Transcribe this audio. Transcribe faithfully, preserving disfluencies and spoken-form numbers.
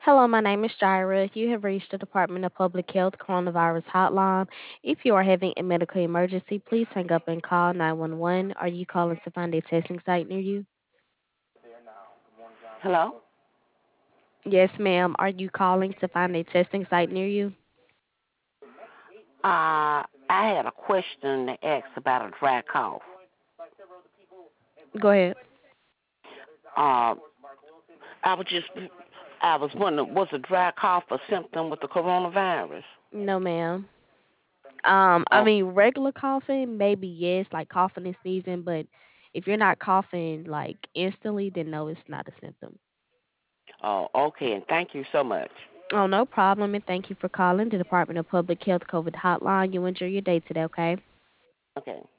Hello, my name is Jira. You have reached the Department of Public Health Coronavirus Hotline. If you are having a medical emergency, please hang up and call nine one one. Are you calling to find a testing site near you? Hello? Yes, ma'am. Are you calling to find a testing site near you? Uh, I had a question to ask about a dry cough. Go ahead. Uh, I was just, I was wondering, was a dry cough a symptom with the coronavirus? No, ma'am. Um, I Oh, mean, regular coughing, maybe yes, like coughing and sneezing, but if you're not coughing like instantly, then no, it's not a symptom. oh, okay, and thank you so much. Oh, no problem. And thank you for calling the Department of Public Health COVID Hotline. You enjoy your day today, okay? Okay.